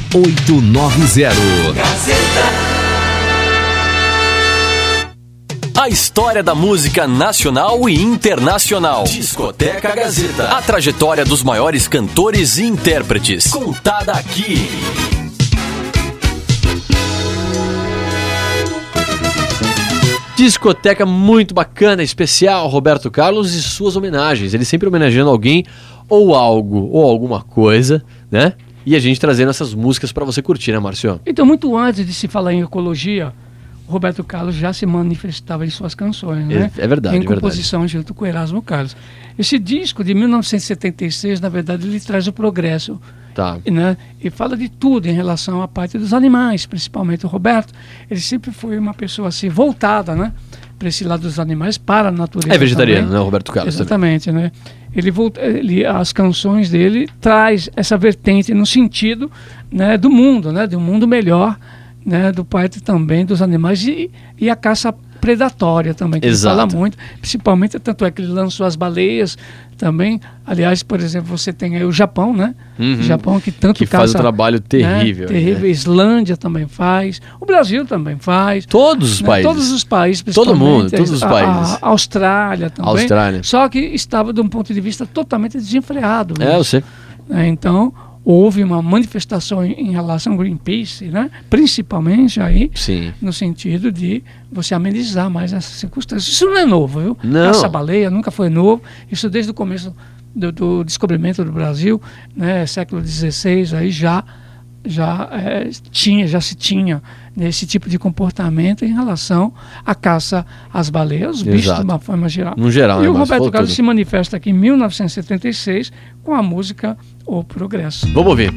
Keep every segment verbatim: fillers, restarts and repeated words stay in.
oito nove zero. Gazeta. A história da música nacional e internacional. Discoteca Gazeta. A trajetória dos maiores cantores e intérpretes. Contada aqui. Discoteca muito bacana, especial, Roberto Carlos e suas homenagens. Ele sempre homenageando alguém ou algo ou alguma coisa, né? E a gente trazendo essas músicas para você curtir, né, Márcio? Então, muito antes de se falar em ecologia, Roberto Carlos já se manifestava em suas canções, né? É, é verdade, em é verdade. composição junto com Erasmo Carlos. Esse disco de mil novecentos e setenta e seis, na verdade, ele traz o progresso. Tá. Né? E fala de tudo em relação à parte dos animais, principalmente o Roberto. Ele sempre foi uma pessoa assim, voltada, né, para esse lado dos animais, para a natureza. É vegetariano, também. né, o Roberto Carlos? Exatamente, também. Né? Ele, volta, ele as canções dele traz essa vertente no sentido, né, do mundo, né, de um mundo melhor, né, do parte também dos animais e, e a caça predatória também, que Exato. ele fala muito, principalmente, tanto é que ele lançou as baleias também. Aliás, por exemplo, você tem aí o Japão, né? Uhum. O Japão que tanto que caça, faz um trabalho terrível. Né? Terrível. Né? Islândia também faz, o Brasil também faz. Todos os né? países. Todos os países, Todo mundo, todos os a, países. A Austrália também. Austrália. Só que estava de um ponto de vista totalmente desenfreado. É, eu sei. É, então, houve uma manifestação em, em relação ao Greenpeace, né? Principalmente aí, Sim. no sentido de você amenizar mais essas circunstâncias. Isso não é novo, viu? Não. Essa baleia nunca foi novo. Isso desde o começo do, do descobrimento do Brasil, né? Século dezesseis, aí já, já, é, tinha, já se tinha esse tipo de comportamento em relação à caça às baleias, os bichos de uma forma geral. No geral, e né, o mas Roberto Carlos tudo. se manifesta aqui em mil novecentos e setenta e seis com a música O Progresso. Vamos ouvir.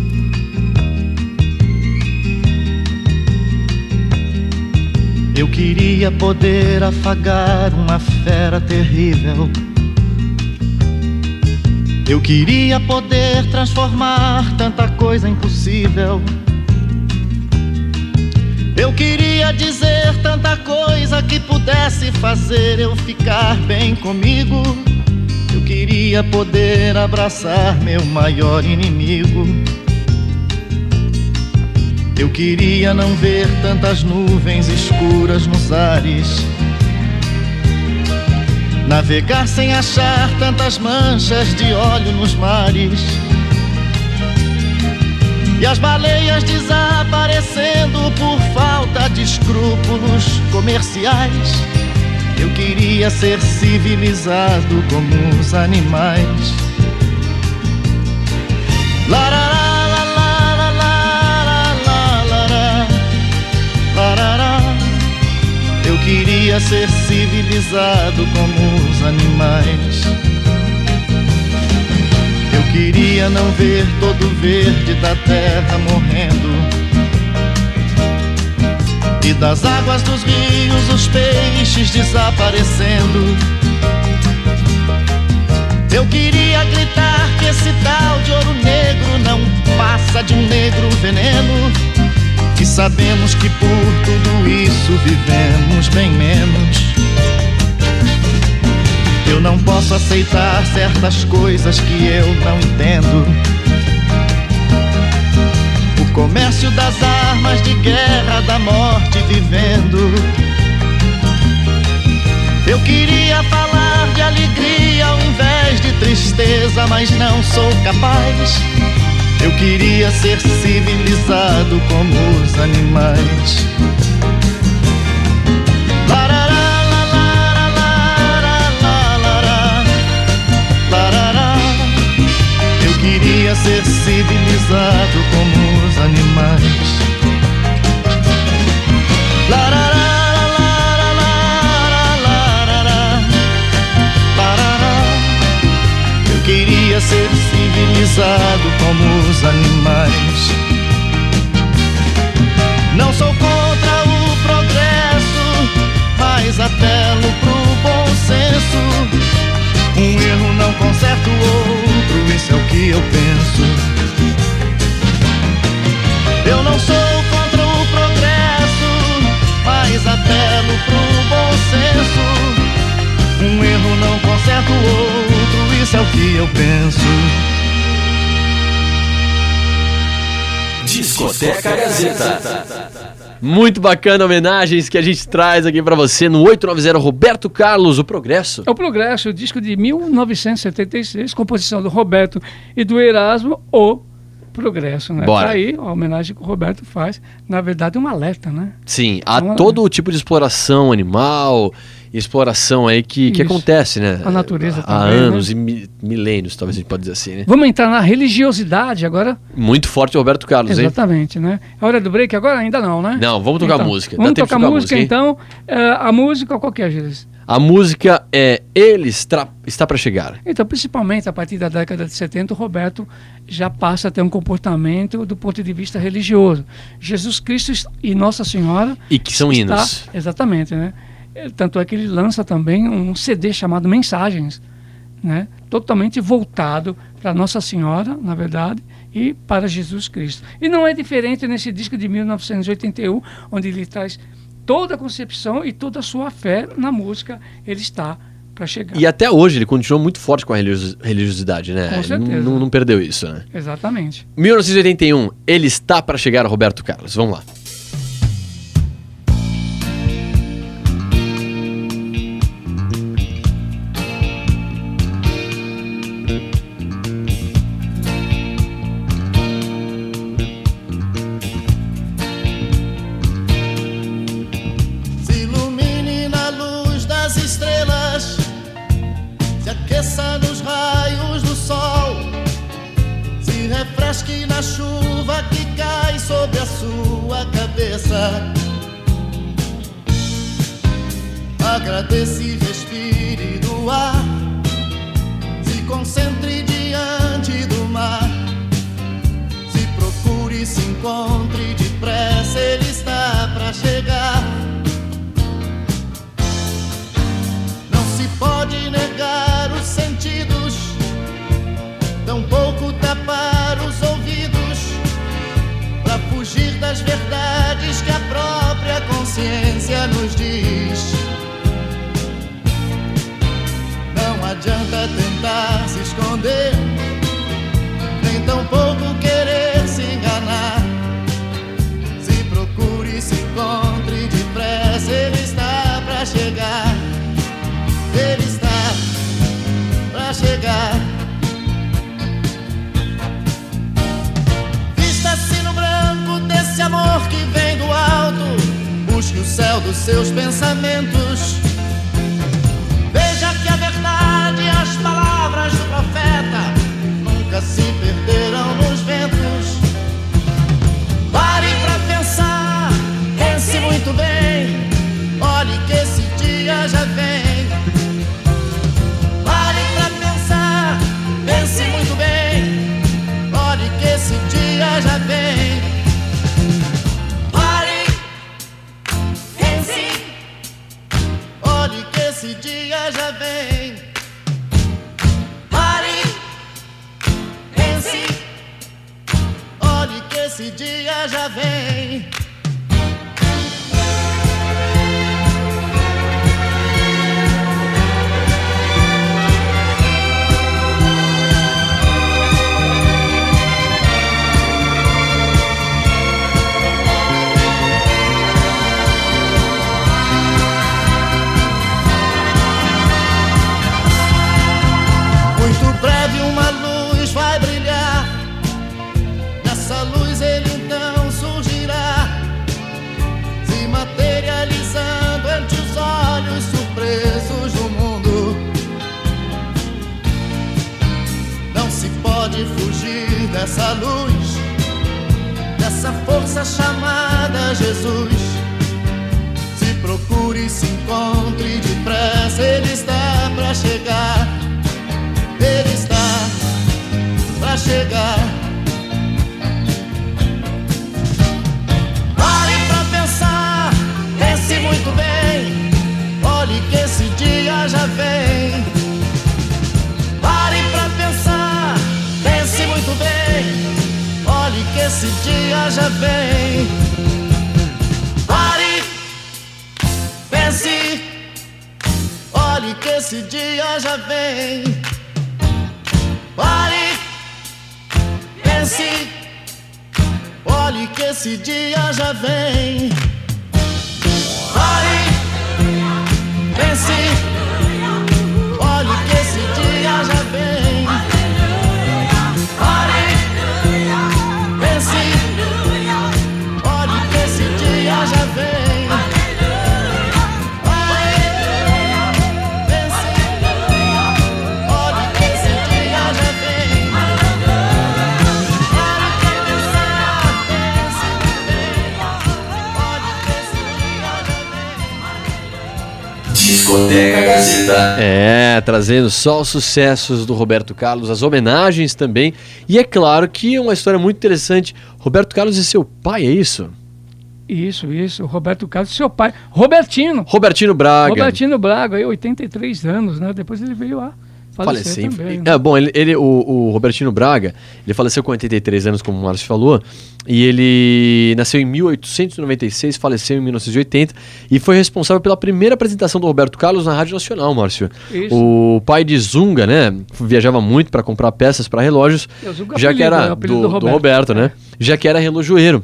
Eu queria poder afagar uma fera terrível. Eu queria poder transformar tanta coisa impossível. Eu queria dizer tanta coisa que pudesse fazer eu ficar bem comigo. Eu queria poder abraçar meu maior inimigo. Eu queria não ver tantas nuvens escuras nos ares, navegar sem achar tantas manchas de óleo nos mares, e as baleias desaparecendo por falta de escrúpulos comerciais. Eu queria ser civilizado como os animais. Larará, eu queria ser civilizado como os animais. Eu queria não ver todo o verde da terra morrendo, e das águas dos rios os peixes desaparecendo. Eu queria gritar que esse tal de ouro negro não passa de um negro veneno, e sabemos que por tudo isso vivemos bem menos. Eu não posso aceitar certas coisas que eu não entendo. O comércio das armas de guerra, da morte vivendo. Eu queria falar de alegria ao invés de tristeza, mas não sou capaz. Eu queria ser civilizado como os animais. Larará, larará, larará, larará. Eu queria ser civilizado como os animais. Larará, larará, larará, larará. Eu queria ser civilizado como os animais. Não sou contra o progresso, mas apelo pro bom senso. Um erro não conserta o outro, isso é o que eu penso. Eu não sou contra o progresso, mas apelo pro bom senso. Um erro não conserta o outro, isso é o que eu penso. Discoteca Gazeta. Muito bacana, homenagens que a gente traz aqui pra você no oito nove zero Roberto Carlos, o Progresso. É o Progresso, o disco de mil novecentos e setenta e seis, composição do Roberto e do Erasmo, o Progresso, né? Bora. Tá aí, a homenagem que o Roberto faz, na verdade, um alerta, né? Sim, há Uma- todo o tipo de exploração animal, exploração aí que, que Isso. acontece, né? A natureza Há também, anos né? e mi- milênios, talvez a gente pode dizer assim, né? Vamos entrar na religiosidade agora? Muito forte o Roberto Carlos, hein? Exatamente, né? É hora do break agora? Ainda não, né? Não, vamos tocar Então, música. Dá Vamos tempo de tocar tocar música, música, hein? então. É, a música, qual que é, Gilles? A música é Ele está, está para chegar. Então, principalmente a partir da década de setenta, o Roberto já passa a ter um comportamento do ponto de vista religioso. Jesus Cristo e Nossa Senhora... E que são está- hinos. Exatamente, né? É, Tanto é que ele lança também um C D chamado Mensagens, né? Totalmente voltado para Nossa Senhora, na verdade, e para Jesus Cristo. E não é diferente nesse disco de mil novecentos e oitenta e um, onde ele traz toda a concepção e toda a sua fé na música. Ele está para chegar. E até hoje ele continua muito forte com a religiosi- religiosidade, né? Com Ele certeza. Não, não perdeu isso, né? Exatamente. mil novecentos e oitenta e um, Ele está para chegar, Roberto Carlos. Vamos lá. Se ilumine na luz das estrelas, se aqueça nos raios do sol, se refresque na chuva que cai sobre a sua cabeça. Agradeça e respire do ar, se concentre diante do mar, se procure, se encontre depressa, ele está pra chegar. Não se pode negar os sentidos, tampouco tapar os ouvidos, pra fugir das verdades que a própria consciência nos diz. Não adianta tentar se esconder, nem tampouco querer se enganar. Se procure, se encontre depressa, ele está pra chegar. Ele está pra chegar. Vista-se no branco desse amor que vem do alto, busque o céu dos seus pensamentos. Veja que a verdade e as palavras do profeta nunca se perderão nos ventos. Pare pra pensar, pense muito bem, olhe que esse dia já vem. Pare pra pensar, pense muito bem, olhe que esse dia já vem. Pare, pense, olhe que esse dia já vem. Pare, pense, olhe que esse dia já vem. Muito breve uma luz vai brilhar, nessa luz ele então surgirá, se materializando ante os olhos surpresos do mundo. Não se pode fugir dessa luz, dessa força chamada Jesus. Se procure, se encontre depressa, ele está pra chegar. Ele está pra chegar. Pare pra pensar, pense muito bem, olhe que esse dia já vem. Pare pra pensar, pense muito bem, olhe que esse dia já vem. Pare, pense, olhe que esse dia já vem. Pare, pense, olhe olhe que esse dia já vem. Pare, pense, olhe que esse dia já vem. Pare, pense, olhe que esse dia já vem. Pare, pense, olhe que esse dia já vem. Pare pra pensar, pense bem, olhe que esse dia já vem. Discoteca Gazeta. É, trazendo só os sucessos do Roberto Carlos, as homenagens também. E é claro que é uma história muito interessante. Roberto Carlos e seu pai, é isso? Isso, isso. Roberto Carlos, seu pai. Robertino. Robertino Braga. Robertino Braga, aí, oitenta e três anos, né? Depois ele veio lá falecer Faleceu. também. É, bom, ele, ele- o, o Robertino Braga, ele faleceu com oitenta e três anos, como o Márcio falou, e ele nasceu em mil oitocentos e noventa e seis, faleceu em mil novecentos e oitenta, e foi responsável pela primeira apresentação do Roberto Carlos na Rádio Nacional, Márcio. Isso. O pai de Zunga, né, viajava muito para comprar peças para relógios, É, o Zunga já que apelido, era é o do, apelido do do Roberto, Roberto, né, já que era relojoeiro.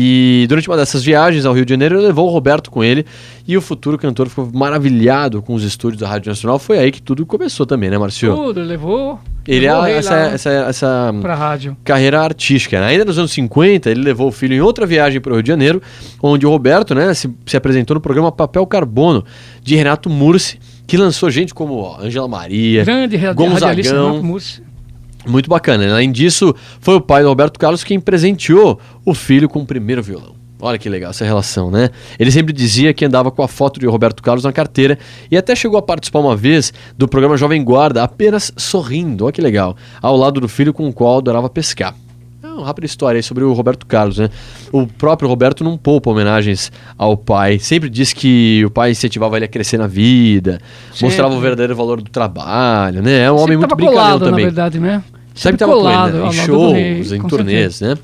E durante uma dessas viagens ao Rio de Janeiro, ele levou o Roberto com ele, e o futuro cantor ficou maravilhado com os estúdios da Rádio Nacional. Foi aí que tudo começou também, né, Márcio? Tudo, levou. Ele levou o é rei essa, lá essa, essa pra rádio. carreira artística, né? Ainda nos anos cinquenta, ele levou o filho em outra viagem para o Rio de Janeiro, onde o Roberto, né, se, se apresentou no programa Papel Carbono, de Renato Mursi, que lançou gente como ó, Ângela Maria, Grande radi- radialista Gonzagão. Renato Mursi. Muito bacana. Além disso, foi o pai do Roberto Carlos quem presenteou o filho com o primeiro violão. Olha que legal essa relação, né? Ele sempre dizia que andava com a foto de Roberto Carlos na carteira e até chegou a participar uma vez do programa Jovem Guarda, apenas sorrindo, olha que legal, ao lado do filho com o qual adorava pescar. É uma rápida história aí sobre o Roberto Carlos, né? O próprio Roberto não poupa homenagens ao pai, sempre diz que o pai incentivava ele a crescer na vida, Sempre. mostrava o verdadeiro valor do trabalho, né? É um homem Sempre muito tava brincalhão colado, também. na verdade, né? Sempre estava com ele, né? ao Em lado do rei, shows, em com turnês, né?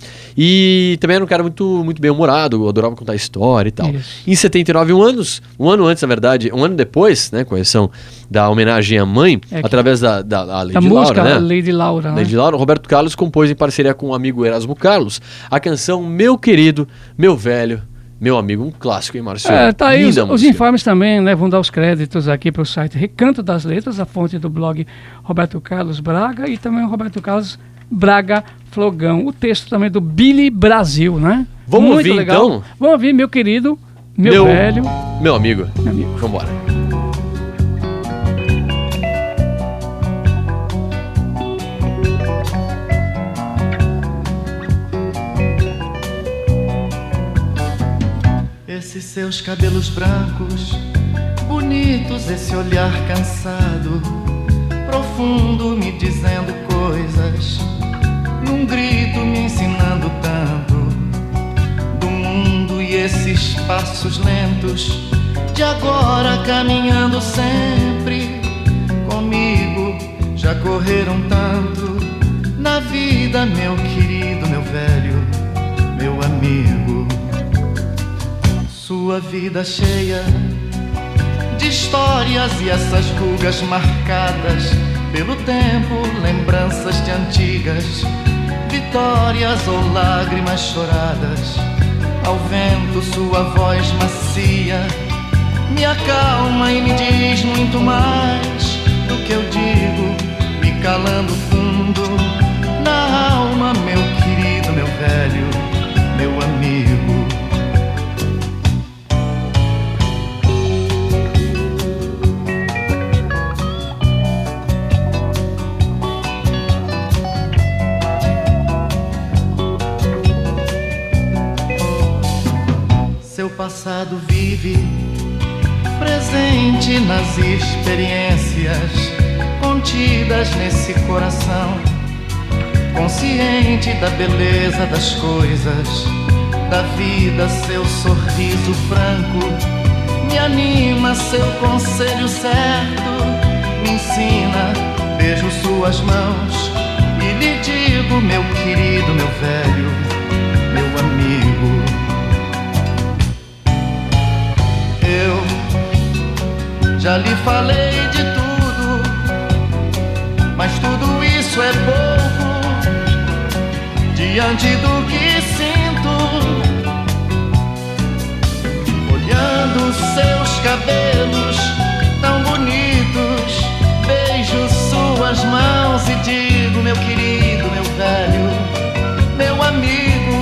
E também era um cara muito, muito bem humorado, adorava contar história e tal. Isso. Em setenta e nove, um, anos, um ano antes, na verdade, um ano depois, né, com a exceção da homenagem à mãe, É que- através da, da, da Lady Da música Laura, né? Lady Laura, né? Lady Laura, Roberto Carlos compôs em parceria com o amigo Erasmo Carlos a canção Meu Querido, Meu Velho, Meu Amigo, um clássico, hein, Márcio? É, tá aí os, Linda os música. informes também, né, vão dar os créditos aqui para o site Recanto das Letras, a fonte do blog Roberto Carlos Braga e também o Roberto Carlos Braga Flogão. O texto também do Billy Brasil, né? Vamos Muito ouvir, legal. então? Vamos ouvir, meu querido, meu, Meu- velho. Meu amigo, Meu amigo. vambora. Esses seus cabelos brancos, bonitos, esse olhar cansado, profundo, me dizendo coisas, num grito me ensinando tanto do mundo e esses passos lentos de agora caminhando sempre comigo, já correram tanto na vida, meu querido, meu velho, meu amigo. Sua vida cheia de histórias e essas rugas marcadas pelo tempo, lembranças de antigas vitórias ou lágrimas choradas. Ao vento sua voz macia me acalma e me diz muito mais do que eu digo, me calando fundo na alma, meu querido, meu velho, meu amigo. Seu passado vive presente nas experiências contidas nesse coração, consciente da beleza das coisas, da vida, seu sorriso franco me anima, seu conselho certo me ensina, beijo suas mãos e lhe digo, meu querido, meu velho, meu amigo. Eu já lhe falei de tudo, mas tudo isso é pouco diante do que sinto cabelos tão bonitos, beijo suas mãos e digo, meu querido, meu velho, meu amigo.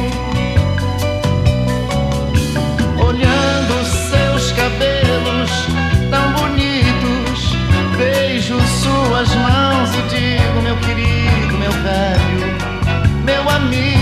Olhando seus cabelos tão bonitos, beijo suas mãos e digo, meu querido, meu velho, meu amigo.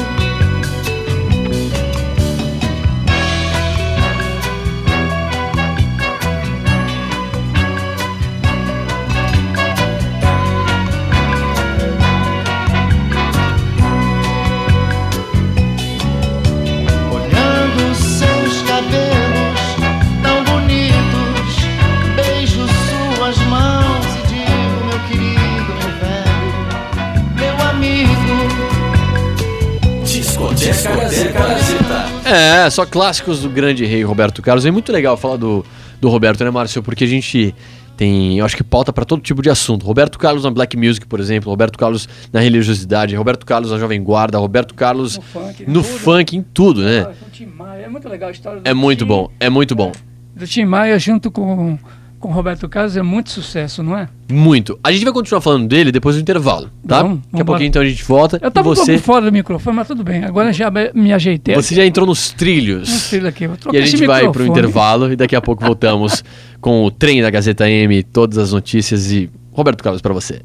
É, só clássicos do grande rei Roberto Carlos. É muito legal falar do, do Roberto, né, Márcio? Porque a gente tem, eu acho que pauta para todo tipo de assunto. Roberto Carlos na Black Music, por exemplo. Roberto Carlos na religiosidade. Roberto Carlos na Jovem Guarda. Roberto Carlos no funk, no funk em tudo, né? Ah, Tim Maia. É muito legal a história do É muito Tim, bom, é muito bom. Do Tim Maia junto com... com Roberto Carlos é muito sucesso, não é? Muito. A gente vai continuar falando dele depois do intervalo, tá? Vamos, Daqui a pouquinho então a gente volta. Eu tava você... um pouco fora do microfone, mas tudo bem. Agora já me ajeitei. Você já entrou nos trilhos. Nos trilhos aqui. Eu e a gente vai pro intervalo e daqui a pouco voltamos com o trem da Gazeta M, todas as notícias e Roberto Carlos pra você.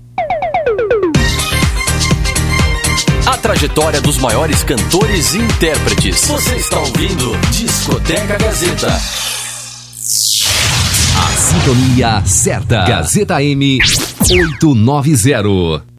A trajetória dos maiores cantores e intérpretes. Você está ouvindo Discoteca Gazeta. A sintonia certa. Gazeta M oitocentos e noventa.